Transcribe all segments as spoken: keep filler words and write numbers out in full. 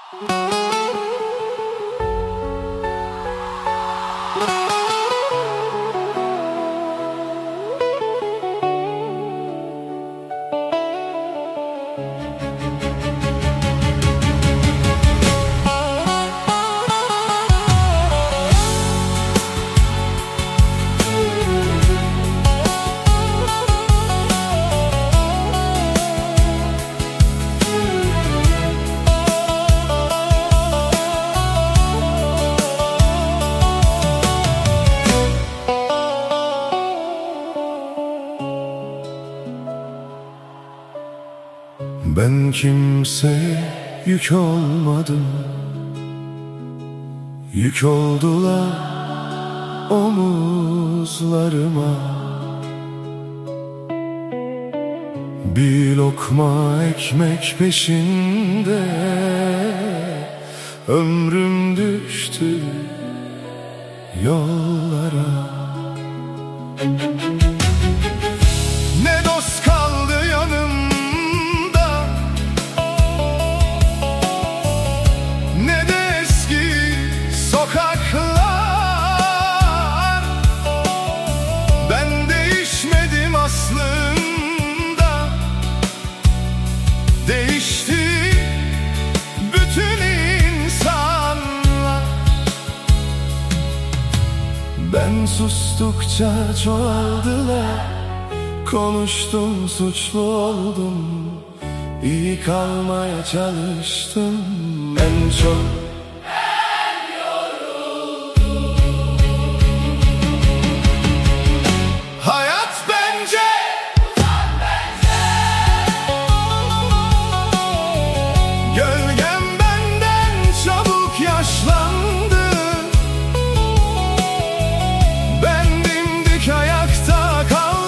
Ben kimseye yük olmadım, yük oldular omuzlarıma. Bir lokma ekmek peşinde ömrüm düştü yollara. Ne dost kaldı yanımda, ne de eski sokaklar. Ben değişmedim aslında, değişti bütün insanlar. Ben sustukça çoğaldılar, konuştum suçlu oldum, iyi kalmaya çalıştım. En çok ben yoruldum. Hayat bence, utan bence. gölgem benden çabuk yaşlandı. Ben dimdik ayakta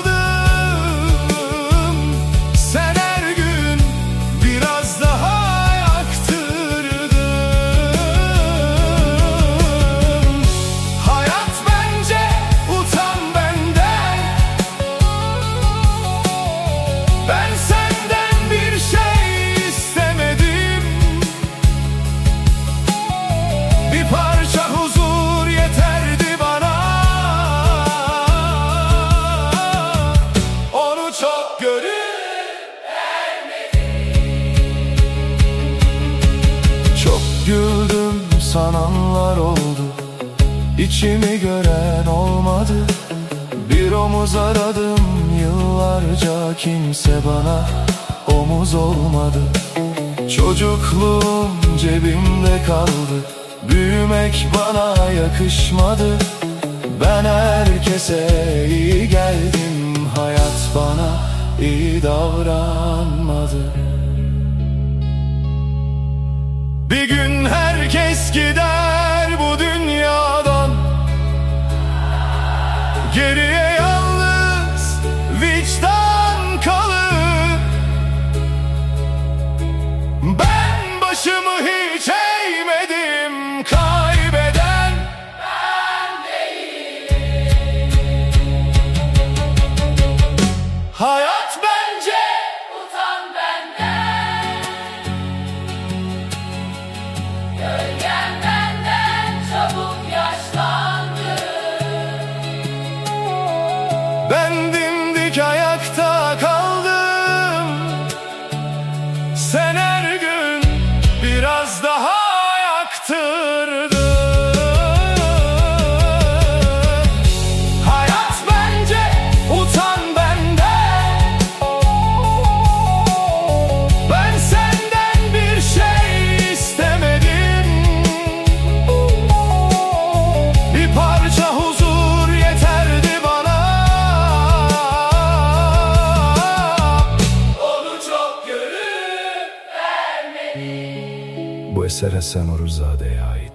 kaldım. Sen her gün biraz daha yaktırdın. Hayat bence, utan benden. Ben senden bir şey istemedim. Bir parça huzur yeterdi bana. Onu çok görüp çok güldüm sananlar oldu, İçimi gören olmadı. Bir omuz aradım yıllarca, kimse bana omuz olmadı. Çocukluğum cebimde kaldı, büyümek bana yakışmadı. Ben herkese iyi geldim, hayat bana iyi davranmadı. Bir gün herkes gider bu dünyadan, geriye yalnız vicdan kalır. Ben başımı hiç eğmedim, kaybeden Ben değilim. hayat bence. Utan benden. Gölgen benden çabuk yaşlandı. Ben dimdik ayakta kaldım. Sen her gün biraz daha yaktırdın. Hayat bence, utan benden. Ben senden bir şey istemedim. Bir parça huzur yeterdi bana. Onu çok görüp vermedim. Bu eser Hasan Oruzade'ye ait.